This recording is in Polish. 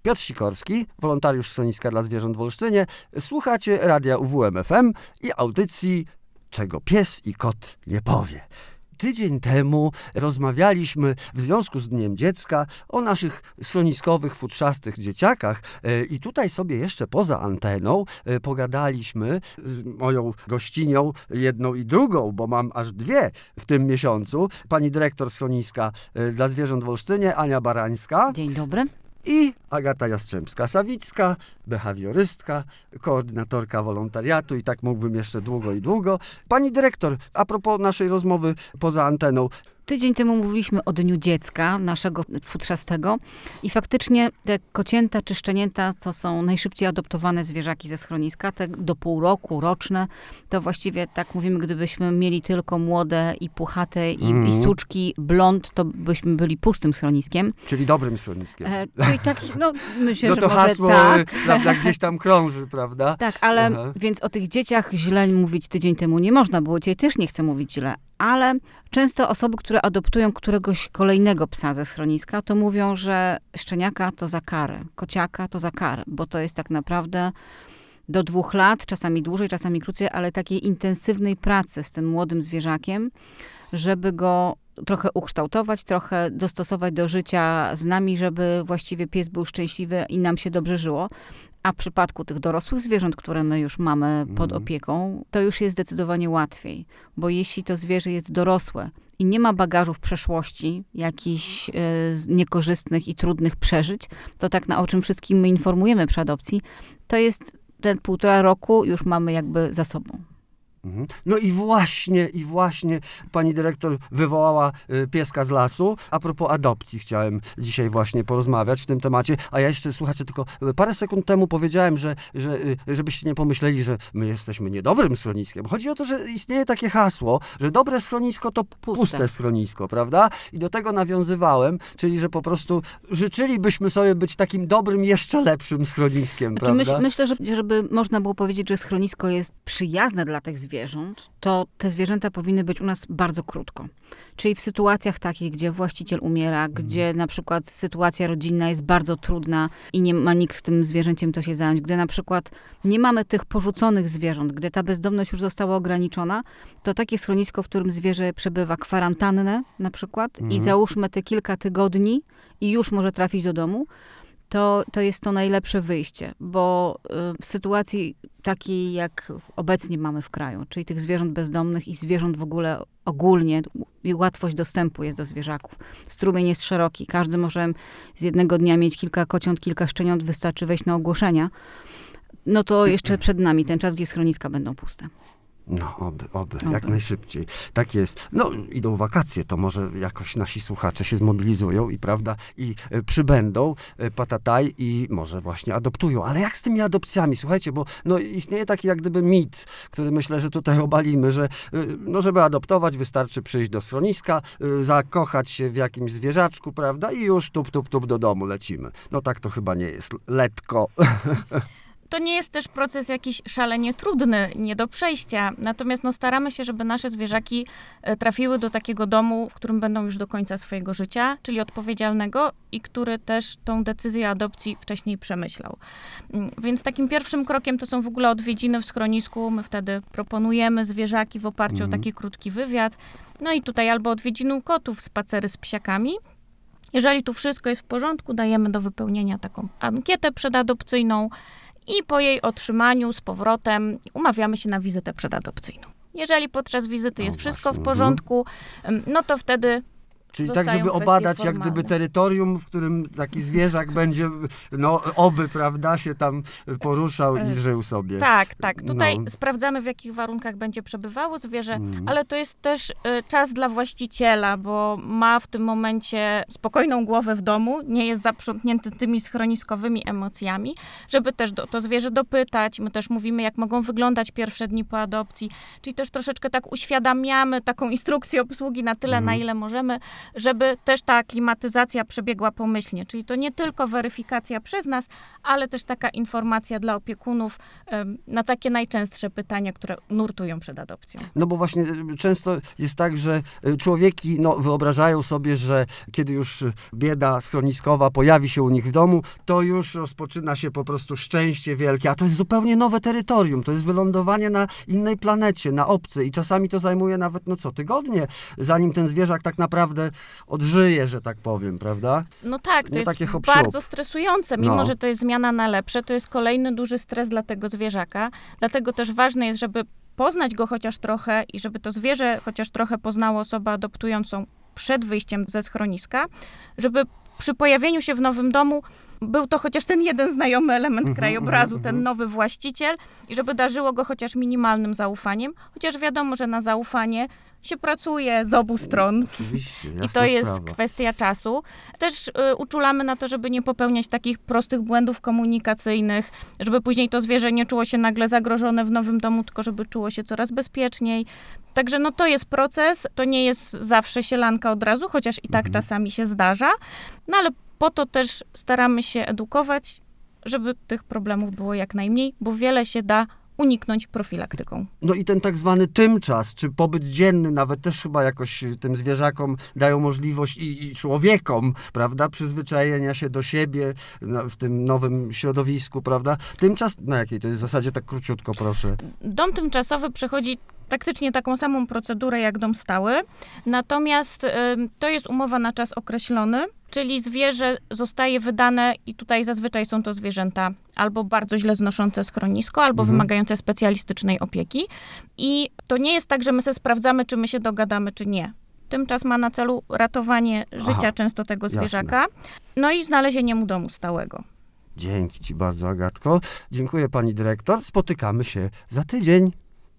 Piotr Sikorski, wolontariusz Schroniska dla Zwierząt w Olsztynie. Słuchacie radia UWM FM i audycji Czego pies i kot nie powie. Tydzień temu rozmawialiśmy w związku z Dniem Dziecka o naszych schroniskowych, futrzastych dzieciakach i tutaj sobie jeszcze poza anteną pogadaliśmy z moją gościnią, jedną i drugą, bo mam aż dwie w tym miesiącu, pani dyrektor Schroniska dla Zwierząt w Olsztynie, Ania Barańska. Dzień dobry. I Agata Jastrzębska-Sawicka, behawiorystka, koordynatorka wolontariatu i tak mógłbym jeszcze długo i długo. Pani dyrektor, a propos naszej rozmowy poza anteną. Tydzień temu mówiliśmy o Dniu Dziecka, naszego futrzastego i faktycznie te kocięta czy szczenięta, to są najszybciej adoptowane zwierzaki ze schroniska, te do pół roku, roczne, to właściwie tak mówimy, gdybyśmy mieli tylko młode i puchate i suczki blond, to byśmy byli pustym schroniskiem. Czyli dobrym schroniskiem. Czyli tak, myślę, no że to może hasło tak. Prawda, gdzieś tam krąży, prawda? Tak, ale więc o tych dzieciach źle mówić tydzień temu nie można było, dzisiaj też nie chcę mówić źle. Ale często osoby, które adoptują któregoś kolejnego psa ze schroniska, to mówią, że szczeniaka to za karę, kociaka to za karę, bo to jest tak naprawdę do 2 lat, czasami dłużej, czasami krócej, ale takiej intensywnej pracy z tym młodym zwierzakiem, żeby go trochę ukształtować, trochę dostosować do życia z nami, żeby właściwie pies był szczęśliwy i nam się dobrze żyło. A w przypadku tych dorosłych zwierząt, które my już mamy pod opieką, to już jest zdecydowanie łatwiej. Bo jeśli to zwierzę jest dorosłe i nie ma bagażu w przeszłości, jakichś niekorzystnych i trudnych przeżyć, to tak o czym wszystkim my informujemy przy adopcji, to jest ten 1,5 roku już mamy jakby za sobą. No i właśnie pani dyrektor wywołała pieska z lasu. A propos adopcji chciałem dzisiaj właśnie porozmawiać w tym temacie. A ja jeszcze, słuchajcie, tylko parę sekund temu powiedziałem, żebyście nie pomyśleli, że my jesteśmy niedobrym schroniskiem. Chodzi o to, że istnieje takie hasło, że dobre schronisko to puste schronisko, prawda? I do tego nawiązywałem, czyli że po prostu życzylibyśmy sobie być takim dobrym, jeszcze lepszym schroniskiem, znaczy, prawda? Myślę, że żeby można było powiedzieć, że schronisko jest przyjazne dla tych zwierząt, to te zwierzęta powinny być u nas bardzo krótko. Czyli w sytuacjach takich, gdzie właściciel umiera, gdzie na przykład sytuacja rodzinna jest bardzo trudna i nie ma nikt tym zwierzęciem to się zająć, gdy na przykład nie mamy tych porzuconych zwierząt, gdzie ta bezdomność już została ograniczona, to takie schronisko, w którym zwierzę przebywa kwarantannę na przykład i załóżmy te kilka tygodni i już może trafić do domu, to jest to najlepsze wyjście, bo w sytuacji takiej, jak obecnie mamy w kraju, czyli tych zwierząt bezdomnych i zwierząt w ogóle ogólnie, łatwość dostępu jest do zwierzaków. Strumień jest szeroki, każdy może z jednego dnia mieć kilka kociąt, kilka szczeniąt, wystarczy wejść na ogłoszenia. No to jeszcze przed nami ten czas, gdzie schroniska będą puste. No, oby, jak najszybciej. Tak jest. No, idą wakacje, to może jakoś nasi słuchacze się zmobilizują i prawda, i przybędą patataj i może właśnie adoptują. Ale jak z tymi adopcjami? Słuchajcie, bo istnieje taki jak gdyby mit, który myślę, że tutaj obalimy, że żeby adoptować, wystarczy przyjść do schroniska, zakochać się w jakimś zwierzaczku, prawda, i już tup do domu lecimy. No tak to chyba nie jest. Letko. To nie jest też proces jakiś szalenie trudny, nie do przejścia. Natomiast staramy się, żeby nasze zwierzaki trafiły do takiego domu, w którym będą już do końca swojego życia, czyli odpowiedzialnego i który też tą decyzję adopcji wcześniej przemyślał. Więc takim pierwszym krokiem to są w ogóle odwiedziny w schronisku. My wtedy proponujemy zwierzaki w oparciu o taki krótki wywiad. No i tutaj albo odwiedziny u kotów, spacery z psiakami. Jeżeli tu wszystko jest w porządku, dajemy do wypełnienia taką ankietę przedadopcyjną. I po jej otrzymaniu z powrotem umawiamy się na wizytę przedadopcyjną. Jeżeli podczas wizyty jest wszystko w porządku, no to wtedy Czyli tak, żeby obadać jak gdyby terytorium, w którym taki zwierzak będzie, oby, prawda, się tam poruszał i żył sobie. Tak. Tutaj sprawdzamy, w jakich warunkach będzie przebywało zwierzę, ale to jest też czas dla właściciela, bo ma w tym momencie spokojną głowę w domu, nie jest zaprzątnięty tymi schroniskowymi emocjami, żeby też to zwierzę dopytać. My też mówimy, jak mogą wyglądać pierwsze dni po adopcji, czyli też troszeczkę tak uświadamiamy taką instrukcję obsługi na tyle, na ile możemy, żeby też ta klimatyzacja przebiegła pomyślnie. Czyli to nie tylko weryfikacja przez nas, ale też taka informacja dla opiekunów na takie najczęstsze pytania, które nurtują przed adopcją. No bo właśnie często jest tak, że człowieki wyobrażają sobie, że kiedy już bieda schroniskowa pojawi się u nich w domu, to już rozpoczyna się po prostu szczęście wielkie, a to jest zupełnie nowe terytorium, to jest wylądowanie na innej planecie, na obcy i czasami to zajmuje nawet, tygodnie, zanim ten zwierzak tak naprawdę odżyje, że tak powiem, prawda? No tak, to Nie jest takie hop-siup. bardzo stresujące, mimo że to jest zmiana na lepsze, to jest kolejny duży stres dla tego zwierzaka, dlatego też ważne jest, żeby poznać go chociaż trochę i żeby to zwierzę chociaż trochę poznało osobę adoptującą przed wyjściem ze schroniska, żeby przy pojawieniu się w nowym domu był to chociaż ten jeden znajomy element krajobrazu, ten nowy właściciel i żeby darzyło go chociaż minimalnym zaufaniem, chociaż wiadomo, że na zaufanie się pracuje z obu stron. Oczywiście, jasna I to jest sprawa. kwestia czasu. Też uczulamy na to, żeby nie popełniać takich prostych błędów komunikacyjnych, żeby później to zwierzę nie czuło się nagle zagrożone w nowym domu, tylko żeby czuło się coraz bezpieczniej. Także to jest proces, to nie jest zawsze sielanka od razu, chociaż i tak czasami się zdarza, ale po to też staramy się edukować, żeby tych problemów było jak najmniej, bo wiele się da uniknąć profilaktyką. No i ten tak zwany tymczas, czy pobyt dzienny nawet też chyba jakoś tym zwierzakom dają możliwość i człowiekom, prawda, przyzwyczajenia się do siebie w tym nowym środowisku, prawda? Tymczas, na jakiej to jest zasadzie, tak króciutko proszę. Dom tymczasowy przechodzi praktycznie taką samą procedurę jak dom stały, natomiast to jest umowa na czas określony, czyli zwierzę zostaje wydane i tutaj zazwyczaj są to zwierzęta albo bardzo źle znoszące schronisko, albo wymagające specjalistycznej opieki. I to nie jest tak, że my sobie sprawdzamy, czy my się dogadamy, czy nie. Tymczas ma na celu ratowanie życia często tego zwierzaka, no i znalezienie mu domu stałego. Dzięki ci bardzo, Agatko. Dziękuję pani dyrektor. Spotykamy się za tydzień.